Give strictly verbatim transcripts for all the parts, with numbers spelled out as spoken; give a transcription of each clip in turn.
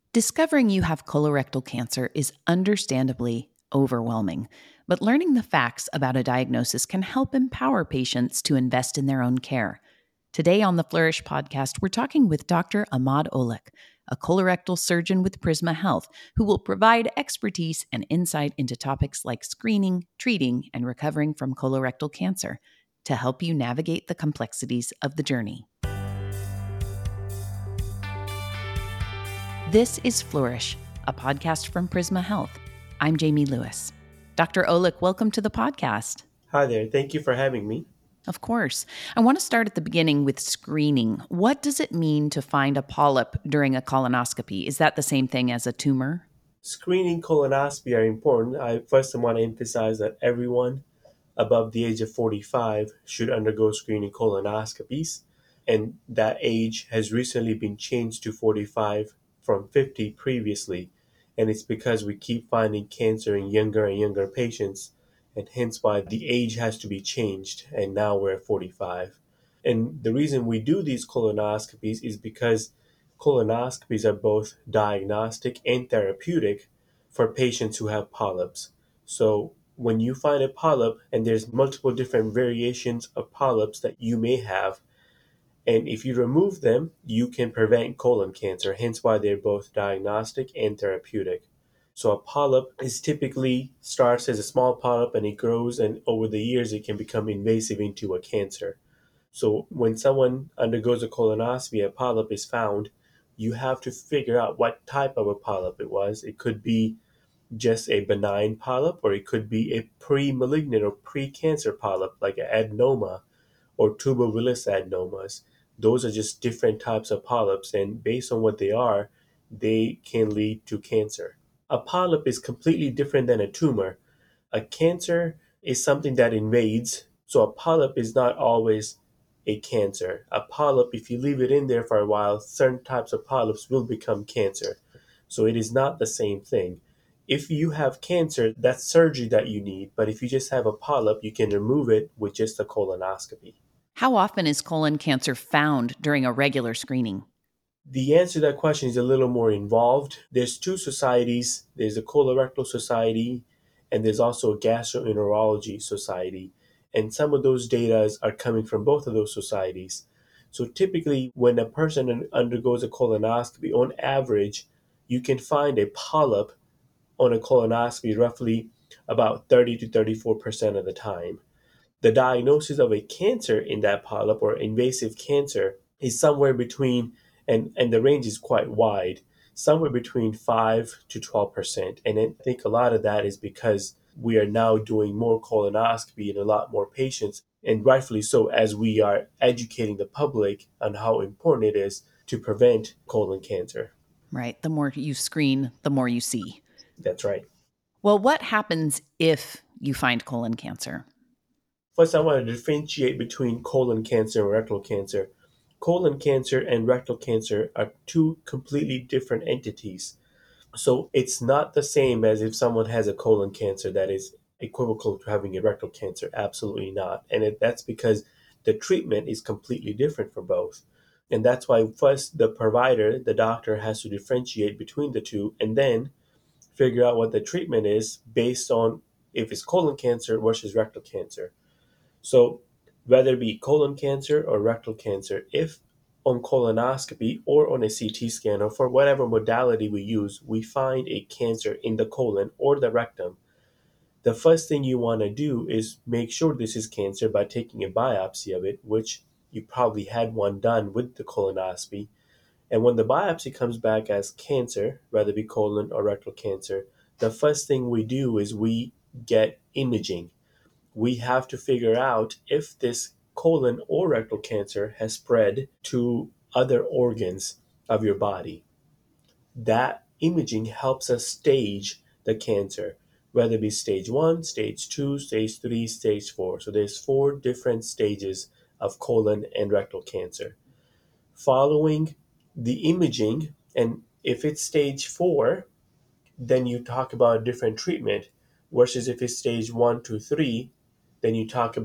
Discovering you have colorectal cancer is understandably overwhelming, but learning the facts about a diagnosis can help empower patients to invest in their own care. Today on the Flourish podcast, we're talking with Doctor Ahmad Olek, a colorectal surgeon with Prisma Health, who will provide expertise and insight into topics like screening, treating, and recovering from colorectal cancer to help you navigate the complexities of the journey. This is Flourish, a podcast from Prisma Health. I'm Jamie Lewis. Doctor Olek, welcome to the podcast. Hi there. Thank you for having me. Of course. I want to start at the beginning with screening. What does it mean to find a polyp during a colonoscopy? Is that the same thing as a tumor? Screening colonoscopy are important. I first want to emphasize that everyone above the age of forty-five should undergo screening colonoscopies, and that age has recently been changed to forty-five from fifty previously, and it's because we keep finding cancer in younger and younger patients, and hence why the age has to be changed, and now we're at forty-five. And the reason we do these colonoscopies is because colonoscopies are both diagnostic and therapeutic for patients who have polyps. So when you find a polyp, and there's multiple different variations of polyps that you may have, and if you remove them, you can prevent colon cancer, hence why they're both diagnostic and therapeutic. So a polyp is typically starts as a small polyp and it grows, and over the years it can become invasive into a cancer. So when someone undergoes a colonoscopy, a polyp is found, you have to figure out what type of a polyp it was. It could be just a benign polyp, or it could be a pre-malignant or pre-cancer polyp like an adenoma or tuberculous adenomas. Those are just different types of polyps, and based on what they are, they can lead to cancer. A polyp is completely different than a tumor. A cancer is something that invades, so a polyp is not always a cancer. A polyp, if you leave it in there for a while, certain types of polyps will become cancer. So it is not the same thing. If you have cancer, that's surgery that you need, but if you just have a polyp, you can remove it with just a colonoscopy. How often is colon cancer found during a regular screening? The answer to that question is a little more involved. There's two societies. There's a colorectal society, and there's also a gastroenterology society. And some of those data are coming from both of those societies. So typically, when a person undergoes a colonoscopy, on average, you can find a polyp on a colonoscopy roughly about thirty to thirty-four percent of the time. The diagnosis of a cancer in that polyp or invasive cancer is somewhere between, and, and the range is quite wide, somewhere between five to twelve percent. And I think a lot of that is because we are now doing more colonoscopy in a lot more patients, and rightfully so, as we are educating the public on how important it is to prevent colon cancer. Right. The more you screen, the more you see. That's right. Well, what happens if you find colon cancer? First, I want to differentiate between colon cancer and rectal cancer. Colon cancer and rectal cancer are two completely different entities. So it's not the same as if someone has a colon cancer that is equivocal to having a rectal cancer. Absolutely not. And it, that's because the treatment is completely different for both. And that's why first the provider, the doctor, has to differentiate between the two and then figure out what the treatment is based on if it's colon cancer versus rectal cancer. So whether it be colon cancer or rectal cancer, if on colonoscopy or on a C T scan or for whatever modality we use, we find a cancer in the colon or the rectum, the first thing you want to do is make sure this is cancer by taking a biopsy of it, which you probably had one done with the colonoscopy. And when the biopsy comes back as cancer, whether it be colon or rectal cancer, the first thing we do is we get imaging. We have to figure out if this colon or rectal cancer has spread to other organs of your body. That imaging helps us stage the cancer, whether it be stage one, stage two, stage three, stage four. So there's four different stages of colon and rectal cancer. Following the imaging, and if it's stage four, then you talk about a different treatment, versus if it's stage one to three, then you talk about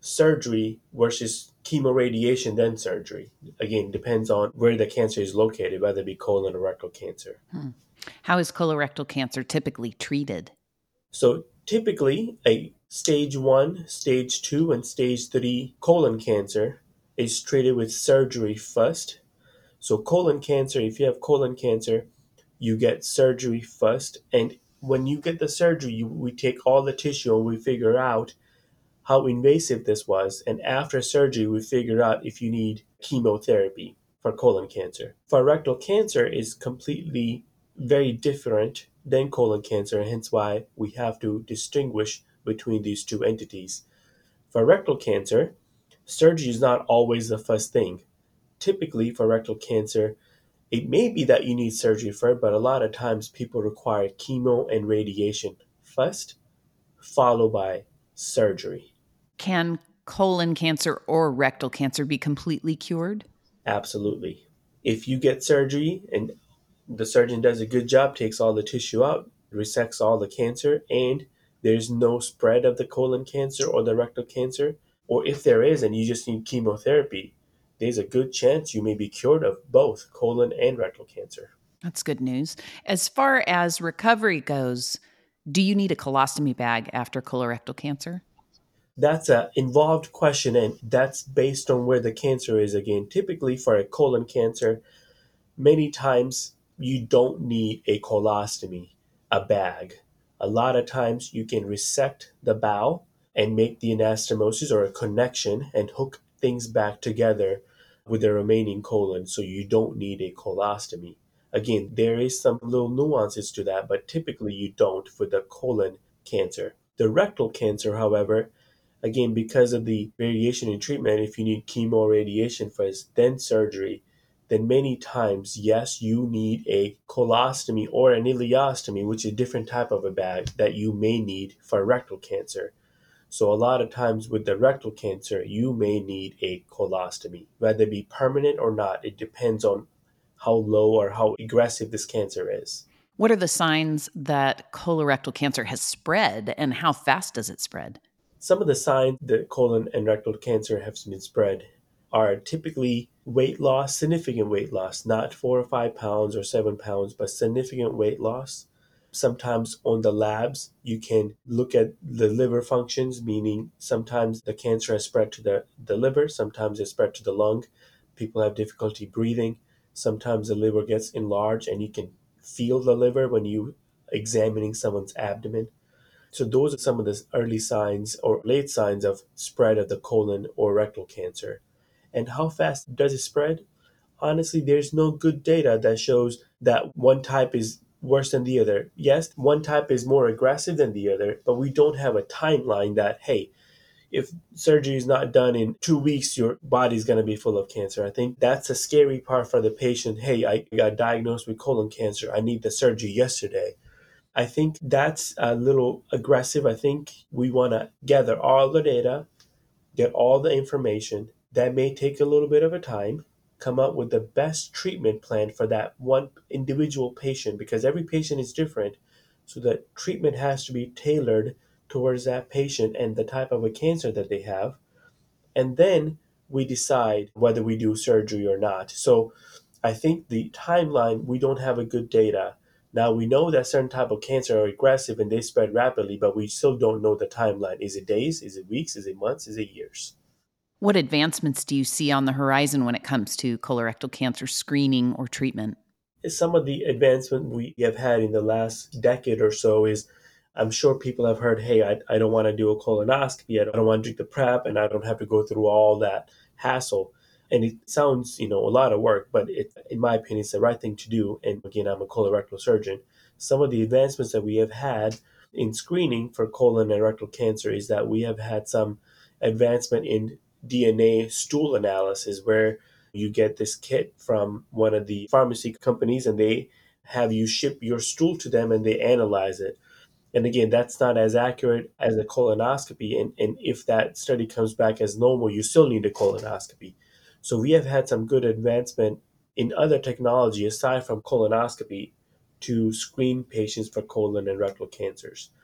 surgery versus chemoradiation, then surgery. Again, depends on where the cancer is located, whether it be colon or rectal cancer. Hmm. How is colorectal cancer typically treated? So typically, a stage one, stage two, and stage three colon cancer is treated with surgery first. So colon cancer, if you have colon cancer, you get surgery first. And when you get the surgery, you, we take all the tissue and we figure out how invasive this was. And after surgery, we figure out if you need chemotherapy for colon cancer. For rectal cancer is completely very different than colon cancer, hence why we have to distinguish between these two entities. For rectal cancer, surgery is not always the first thing. Typically, for rectal cancer, it may be that you need surgery first, but a lot of times people require chemo and radiation first, followed by surgery. Can colon cancer or rectal cancer be completely cured? Absolutely. If you get surgery and the surgeon does a good job, takes all the tissue out, resects all the cancer, and there's no spread of the colon cancer or the rectal cancer, or if there is and you just need chemotherapy, there's a good chance you may be cured of both colon and rectal cancer. That's good news. As far as recovery goes, do you need a colostomy bag after colorectal cancer? That's an involved question, and that's based on where the cancer is again. Typically, for a colon cancer, many times you don't need a colostomy, a bag. A lot of times you can resect the bowel and make the anastomosis or a connection and hook things back together with the remaining colon, so you don't need a colostomy. Again, there is some little nuances to that, but typically you don't for the colon cancer. The rectal cancer, however, again, because of the variation in treatment, if you need chemo radiation first, then surgery, then many times, yes, you need a colostomy or an ileostomy, which is a different type of a bag that you may need for rectal cancer. So a lot of times with the rectal cancer, you may need a colostomy, whether it be permanent or not. It depends on how low or how aggressive this cancer is. What are the signs that colorectal cancer has spread, and how fast does it spread? Some of the signs that colon and rectal cancer have been spread are typically weight loss, significant weight loss, not four or five pounds or seven pounds, but significant weight loss. Sometimes on the labs, you can look at the liver functions, meaning sometimes the cancer has spread to the, the liver, sometimes it's spread to the lung. People have difficulty breathing. Sometimes the liver gets enlarged and you can feel the liver when you examining someone's abdomen. So those are some of the early signs or late signs of spread of the colon or rectal cancer. And how fast does it spread? Honestly, there's no good data that shows that one type is worse than the other. Yes, one type is more aggressive than the other, but we don't have a timeline that, hey, if surgery is not done in two weeks, your body's going to be full of cancer. I think that's a scary part for the patient. Hey, I got diagnosed with colon cancer. I need the surgery yesterday. I think that's a little aggressive. I think we want to gather all the data, get all the information. That may take a little bit of a time, come up with the best treatment plan for that one individual patient because every patient is different. So the treatment has to be tailored towards that patient and the type of a cancer that they have. And then we decide whether we do surgery or not. So I think the timeline, we don't have a good data. Now we know that certain type of cancer are aggressive and they spread rapidly, but we still don't know the timeline. Is it days? Is it weeks? Is it months? Is it years? What advancements do you see on the horizon when it comes to colorectal cancer screening or treatment? Some of the advancement we have had in the last decade or so is I'm sure people have heard, hey, I, I don't want to do a colonoscopy. I don't want to drink the prep and I don't have to go through all that hassle. And it sounds, you know, a lot of work, but it, in my opinion, it's the right thing to do. And again, I'm a colorectal surgeon. Some of the advancements that we have had in screening for colon and rectal cancer is that we have had some advancement in D N A stool analysis where you get this kit from one of the pharmacy companies and they have you ship your stool to them and they analyze it. And again, that's not as accurate as a colonoscopy. And, and if that study comes back as normal, you still need a colonoscopy. So we have had some good advancement in other technology aside from colonoscopy to screen patients for colon and rectal cancers.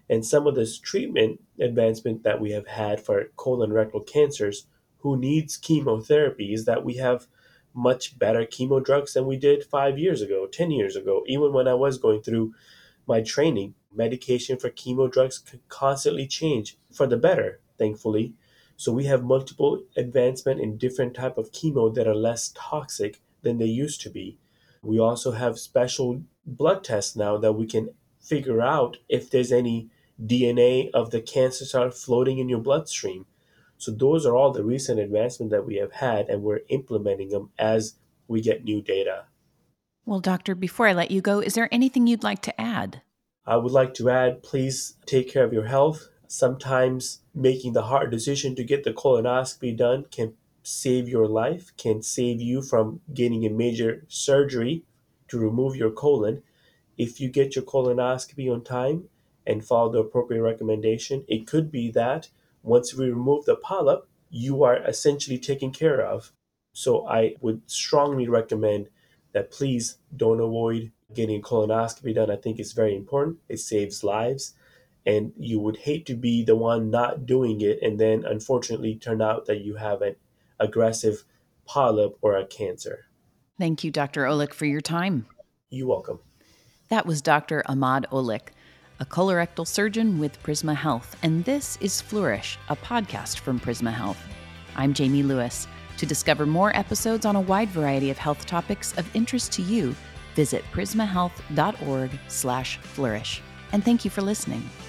And some of this treatment advancement that we have had for colon rectal cancers who needs chemotherapy is that we have much better chemo drugs than we did five years ago, ten years ago. Even when I was going through my training, medication for chemo drugs could constantly change for the better, thankfully. So we have multiple advancement in different type of chemo that are less toxic than they used to be. We also have special blood tests now that we can figure out if there's any D N A of the cancer cell floating in your bloodstream. So those are all the recent advancements that we have had, and we're implementing them as we get new data. Well, doctor, before I let you go, is there anything you'd like to add? I would like to add, please take care of your health. Sometimes making the hard decision to get the colonoscopy done can save your life, can save you from getting a major surgery to remove your colon. If you get your colonoscopy on time and follow the appropriate recommendation, it could be that once we remove the polyp, you are essentially taken care of. So I would strongly recommend that please don't avoid getting a colonoscopy done. I think it's very important. It saves lives. And you would hate to be the one not doing it and then unfortunately turn out that you have an aggressive polyp or a cancer. Thank you, Doctor Olick, for your time. You're welcome. That was Doctor Ahmad Olick, a colorectal surgeon with Prisma Health, and this is Flourish, a podcast from Prisma Health. I'm Jamie Lewis. To discover more episodes on a wide variety of health topics of interest to you, visit prismahealth.org slash flourish. And thank you for listening.